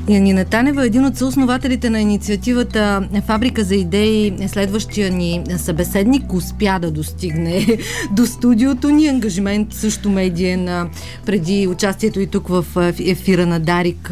Янина Танева е един от съоснователите на инициативата Фабрика за идеи. Следващия ни събеседник успя да достигне до студиото ни. Ангажимент също медиен преди участието и тук в ефира на Дарик.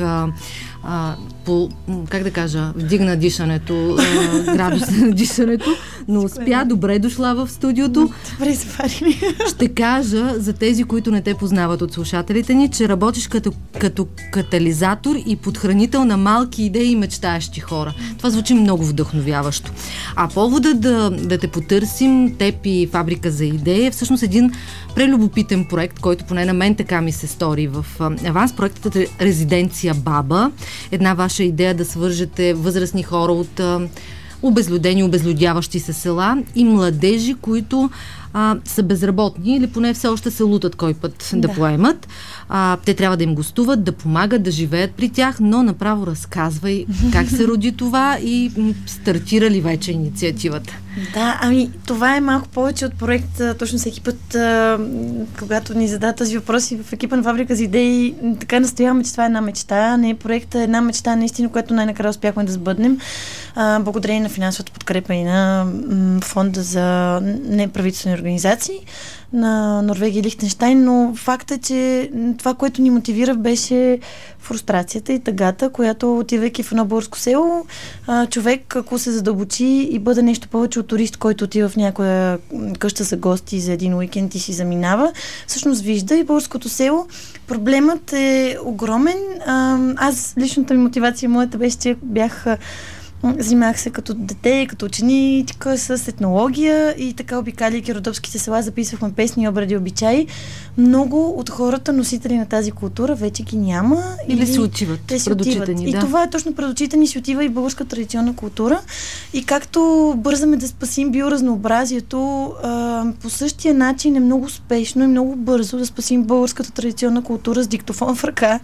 Как да кажа, вдигна дишането, градуса на дишането, но успя. Добре дошла в студиото. Добре заварили. Ще кажа за тези, които не те познават от слушателите ни, че работиш като катализатор и подхранител на малки идеи и мечтаещи хора. Това звучи много вдъхновяващо. А повода да те потърсим, теб и Фабрика за идеи, е всъщност един прелюбопитен проект, който поне на мен така ми се стори в аванс. Проектът е Резиденция Баба. Една ваша идея да свържете възрастни хора от обезлюдени, обезлюдяващи се села и младежи, които са безработни или поне все още се лутат кой път да поемат. Те трябва да им гостуват, да помагат, да живеят при тях, но направо разказвай как се роди това и стартира ли вече инициативата. Да, това е малко повече от проект. Точно всеки път, когато ни задават този въпрос и в екипа на Фабрика за идеи, така настояваме, че това е една мечта. Не е проект, една мечта наистина, която най-накрая успяхме да сбъднем. Благодарение на финансовата подкрепа и на фонда за неправителствени организации на Норвегия и Лихтенщайн, но факт е, че това, което ни мотивира, беше фрустрацията и тъгата, която, отивайки в едно българско село, човек, ако се задълбочи и бъде нещо повече от турист, който отива в някоя къща за гости за един уикенд и си заминава, всъщност вижда и българското село. Проблемът е огромен. Аз, личната ми мотивация, моята беше, че занимавах се като дете, като ученичка с етнология и така, обикаляйки родопските села, записвахме песни, обреди, обичаи. Много от хората, носители на тази култура, вече ги няма. Или се отиват. Те се отиват. И това е точно пред очите ни си отива и българска традиционна култура. И както бързаме да спасим биоразнообразието, по същия начин е много успешно и много бързо да спасим българската традиционна култура с диктофон в ръка.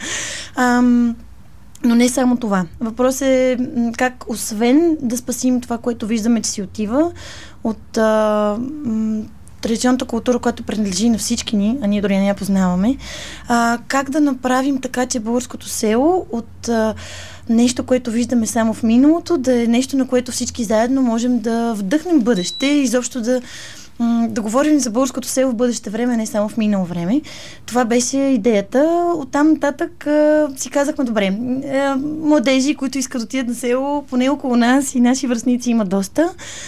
Но не само това. Въпрос е как, освен да спасим това, което виждаме, че си отива от традиционната култура, която принадлежи на всички ни, а ние дори не я познаваме, как да направим така, че българското село от нещо, което виждаме само в миналото, да е нещо, на което всички заедно можем да вдъхнем бъдеще и изобщо да говорим за българското село в бъдеще време, не само в минало време. Това беше идеята. Оттам нататък си казахме, добре, младежи, които искат да отидат на село, поне около нас и наши връстници има доста.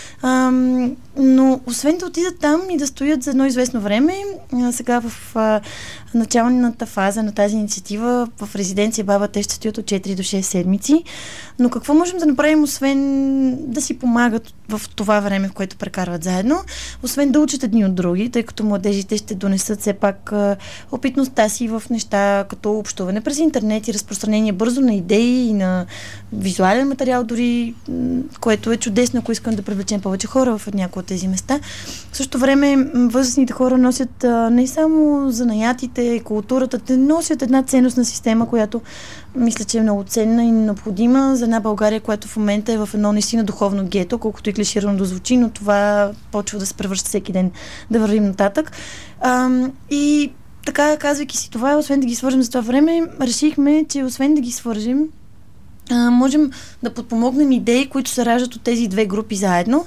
Но освен да отидат там и да стоят за едно известно време, сега в началната фаза на тази инициатива в резиденция Баба те ще стоят от 4 до 6 седмици. Но какво можем да направим, освен да си помагат в това време, в което прекарват заедно, освен да учат едни от други, тъй като младежите ще донесат все пак опитността си в неща като общуване през интернет и разпространение бързо на идеи и на визуален материал дори, което е чудесно, ако искам да привлечем повече хора в някои от тези места. В същото време възрастните хора носят не само занаятите и културата, те носят една ценностна система, която мисля, че е много ценна и необходима за една България, която в момента е в едно наистина духовно гето, колкото и клиширано да звучи, но това почва да се превръща всеки ден да вървим нататък. И така, казвайки си това, освен да ги свържем за това време, решихме, че освен да ги свържем, можем да подпомогнем идеи, които се раждат от тези две групи заедно.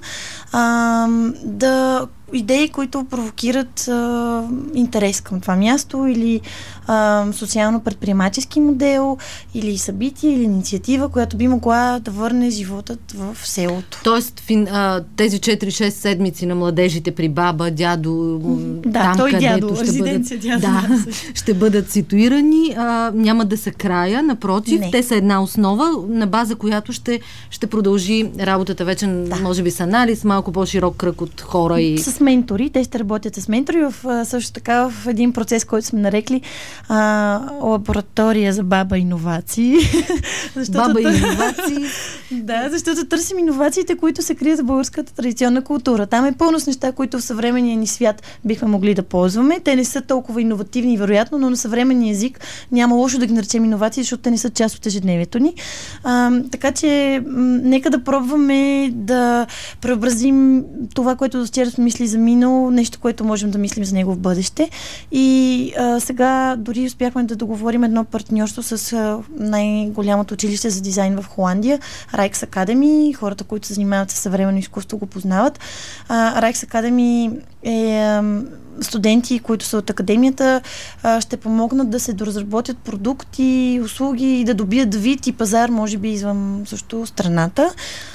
Идеи, които провокират интерес към това място или социално-предприемачески модел или събитие или инициатива, която би могла да върне животът в селото. Тоест тези 4-6 седмици на младежите при баба, дядо, там където ще бъдат ситуирани, няма да са края, напротив, те са една основа, на база която ще продължи работата вече, може би с анализ, малко по-широк кръг от хора и с ментори. Те ще работят с ментори също така в един процес, който сме нарекли лаборатория за баба иновации. Баба иновации. Да, защото търсим иновациите, които се крият в българската традиционна култура. Там е пълно с неща, които в съвременния ни свят бихме могли да ползваме. Те не са толкова иновативни, вероятно, но на съвременния език няма лошо да ги наречем иновации, защото те не са част от ежедневието ни. Така че нека да пробваме да преобразим това, което вчера сме мислили мисли за минало, нещо, което можем да мислим за него в бъдеще. И сега дори успяхме да договорим едно партньорство с най-голямото училище за дизайн в Холандия, Rijks Academy. Хората, които се занимават с съвременно изкуство, го познават. Rijks Academy е студенти, които са от академията, ще помогнат да се доразработят продукти, услуги и да добият вид и пазар, може би извън също страната.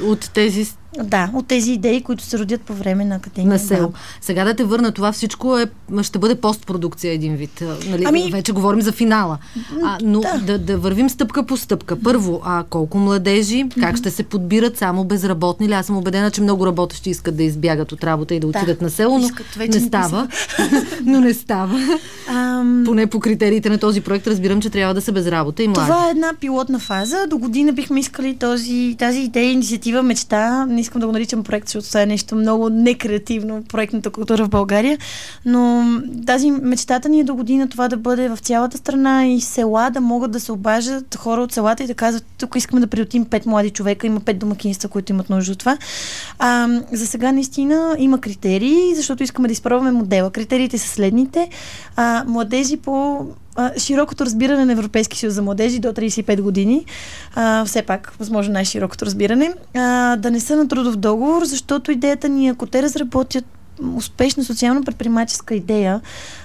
От тези идеи, които се родят по време на академия. На село. Да. Сега да те върна, това всичко ще бъде постпродукция един вид. Нали? Вече говорим за финала. Но да вървим стъпка по стъпка. Първо, колко младежи, как ще се подбират, само безработни ли? Аз съм убедена, че много работещи искат да избягат от работа и да отидат на село, но не става. Но не става. Поне по критериите на този проект разбирам, че трябва да са без работа и млади. Това е една пилотна фаза. До година бихме искали тази идея, инициатива, мечта. Не искам да го наричам проект, защото това е нещо много некреативно, проектната култура в България, но мечтата ни е до година това да бъде в цялата страна и села да могат да се обаждат хора от селата и да казват, тук искаме да приютим 5 млади човека, има 5 домакинства, които имат нужда от това. За сега наистина има критерии, защото искаме да изпробваме модела. Критериите са следните. Младежи по широкото разбиране на Европейски съюз за младежи до 35 години, все пак, възможно най-широкото разбиране, да не са на трудов договор, защото идеята ни, ако те разработят успешна социално-предприемаческа идея,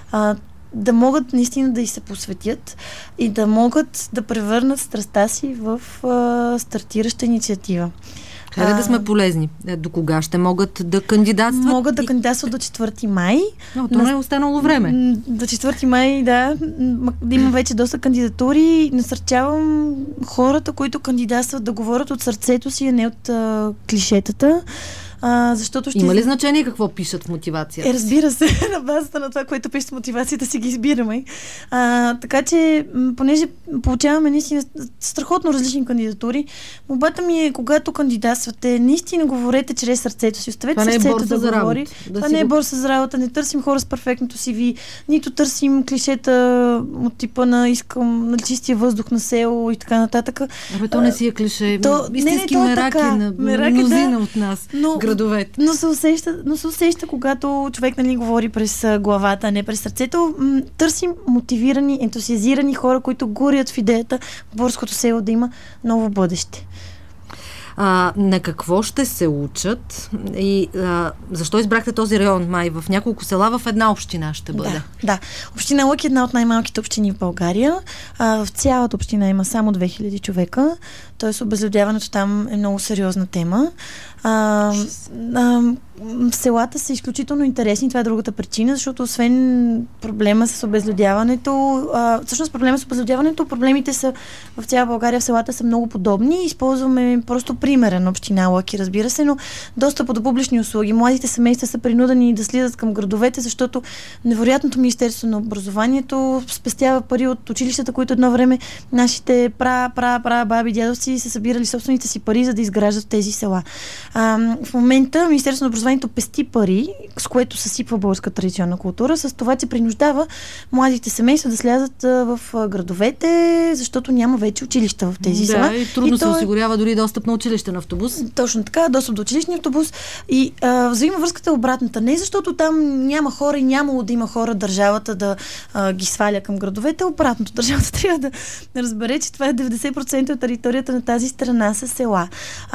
да могат наистина да й се посветят и да могат да превърнат страстта си в стартираща инициатива. Хайде да сме полезни. До кога ще могат да кандидатстват? Могат да кандидатстват до 4 май. Но това не е останало време. До 4 май, да има вече доста кандидатури. Насърчавам хората, които кандидатстват, да говорят от сърцето си, а не от клишетата. Защото има ли значение какво пишат в мотивацията? Разбира се, на базата на това, което пишат в мотивацията, си ги избираме. Така че, понеже получаваме наистина страхотно различни кандидатури, молбата ми е, когато кандидатствате, наистина говорете чрез сърцето си. Оставете сърцето да говори. Това не е борса за работа. Не търсим хора с перфектното CV, нито търсим клишета от типа на искам на чистия въздух на село и така нататък. То не си е клише. Истински мераки на мнозина от нас. Градовете. Но се усеща, когато човек говори през главата, а не през сърцето. Търсим мотивирани, ентусиазирани хора, които горят в идеята Борското село да има ново бъдеще. На какво ще се учат и защо избрахте този район? Май в няколко села, в една община ще бъде. Да. Община Лъки е една от най-малките общини в България. В цялата община има само 2000 човека. Т.е. обезлюдяването там е много сериозна тема. Селата са изключително интересни. Това е другата причина, защото освен проблема с обезлюдяването, всъщност проблема с обезлюдяването, проблемите са в цяла България, в селата са много подобни. Използваме просто примера на община Лъки, разбира се, но достъп до публични услуги. Младите семейства са принудени да слизат към градовете, защото невероятното Министерство на образованието спестява пари от училищата, които едно време нашите баби, дядовци са събирали собствените си пари, за да изграждат тези села. В момента Министерството на образованието пести пари, с което съсипва българска традиционна култура, с това, че принуждава младите семейства да слязат в градовете, защото няма вече училища в тези села. И трудно се осигурява дори достъп на училищен автобус. Точно така, достъп до училищния автобус. И взаимовръзката е обратната. Не защото там няма хора и нямало да има хора държавата да ги сваля към градовете, обратното. Държавата трябва да разбере, че това е 90% от територията на тази страна са села.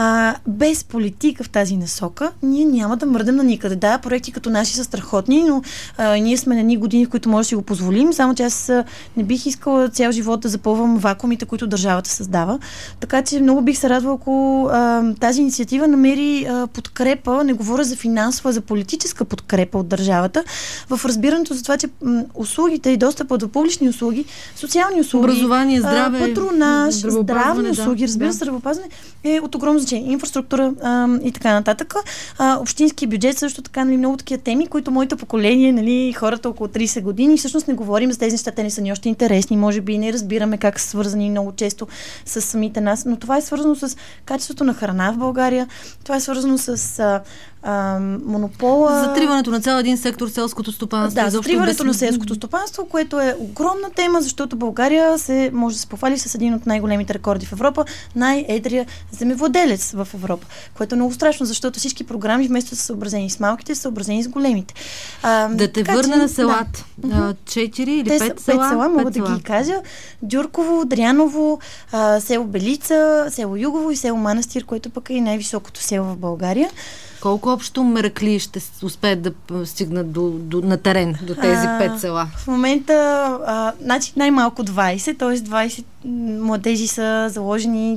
Без политика в тази насока, ние няма да мърдем на никъде. Да, проекти като наши са страхотни, но ние сме на едни години, в които може да си го позволим, само че аз не бих искала цял живот да запълвам вакуумите, които държавата създава. Така че много бих се радвала, ако тази инициатива намери подкрепа, не говоря за финансова, за политическа подкрепа от държавата, в разбирането за това, че услугите и достъпа до публични услуги, социални услуги, образование, здраве, патронаж, здравни услуги, разбира се, здравеопазване е от огромно значение. Инфраструктура и така нататък. Общински бюджет също така, много такива теми, които моето поколение, хората около 30 години, всъщност не говорим за тези неща, те не са ни още интересни, може би не разбираме как са свързани много често с самите нас, но това е свързано с качеството на храна в България, това е свързано с монопола. Затриването на цял един сектор, селското стопанство. Да, затриването на селското стопанство, което е огромна тема, защото България може да се похвали с един от най-големите рекорди в Европа, най-едрия земевладелец в Европа, което много страшно, защото всички програми вместо да са съобразени с малките, са съобразени с големите. Да те върна на селата. 4 или 5 села? 5 села, мога да ги кажа. Дюрково, Дряново, село Белица, село Югово и село Манастир, което пък е най-високото село в България. Колко общо меракли ще успеят да стигнат на терен, до тези 5 села? В момента значи най-малко 20, т.е. 20 младежи са заложени,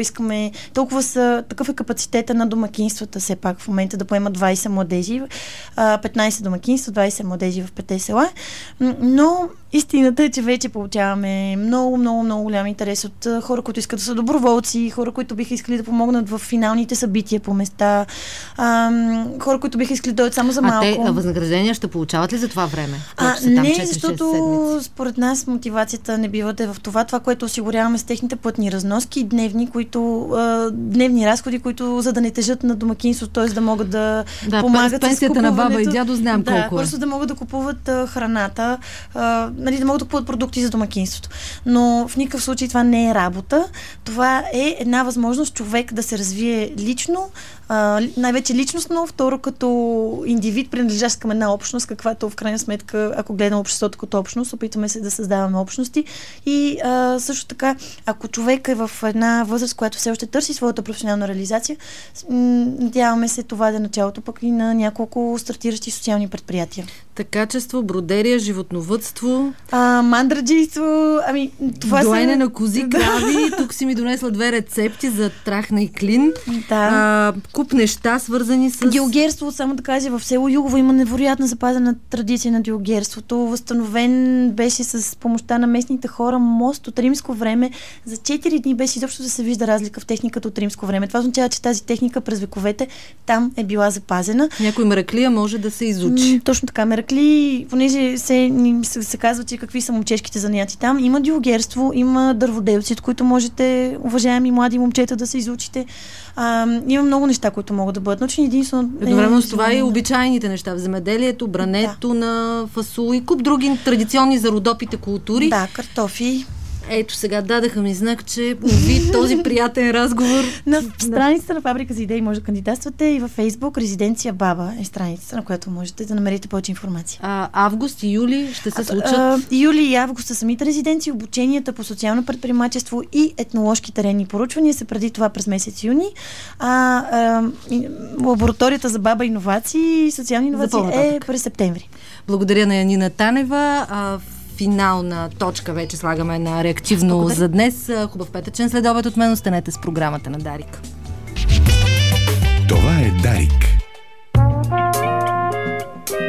такъв е капацитета на домакинствата все пак в момента да поемат 20 младежи, 15 домакинства, 20 младежи в 5 села, но истината е, че вече получаваме много, много, много голям интерес от хора, които искат да са доброволци, хора, които биха искали да помогнат в финалните събития по места, хора, които биха искали да дойдат само за малко. А те възнаграждения ще получават ли за това време? Не, защото според нас мотивацията не бива да е в това, което осигуряваме с техните платни разноски, дневни разходи, които за да не тежат на домакинството, т.е. да могат да помагат с пенсията на баба и дядо, знам колко е. Просто да могат да купуват храната, да могат да купуват продукти за домакинството. Но в никакъв случай това не е работа. Това е една възможност човек да се развие лично, най-вече личностно, второ като индивид, принадлежащ към една общност, каквато в крайна сметка, ако гледам обществото като общност, опитваме се да създаваме общности и също така, ако човек е в една възраст, която все още търси своята професионална реализация, надяваме се това да е началото пък и на няколко стартиращи социални предприятия. Такачество, бродерия, животновъдство, мандраджийство, това доене на кози, крави. Тук си ми донесла 2 рецепти за трахна и клин. Да. Куп неща, свързани с... Дилгерство, само да кажа, в село Югово има невероятно запазена традиция на дилгерството. Възстановен беше с помощта на местните хора мост от римско време. За 4 дни беше изобщо да се вижда разлика в техниката от римско време. Това означава, че тази техника през вековете там е била запазена. Някой мераклия може да се изучи. Точно така. Меракли, понеже се казва, че какви са момчешките занятия там. Има дилгерство, има дърводелци, от които можете, уважаеми млади момчета, да се изучите. Има много неща, които могат да бъдат научени. Едновременно с това и обичайните неща в земеделието, брането на фасул и куп други традиционни за Родопите култури. Да, картофи. Ето сега дадаха ми знак, че този приятен разговор. На страницата на Фабрика за идеи може да кандидатствате и във Фейсбук Резиденция Баба е страницата, на която можете да намерите повече информация. Август и юли ще се случат? Юли и август са самите резиденции, обученията по социално предприемачество и етноложки теренни поручвания са преди това през месец юни. Лабораторията за баба иновации и социални иновации е през септември. Благодаря на Янина Танева. Финална точка вече слагаме на реактивно за днес. Хубав петъчен следобед от мен. Останете с програмата на Дарик.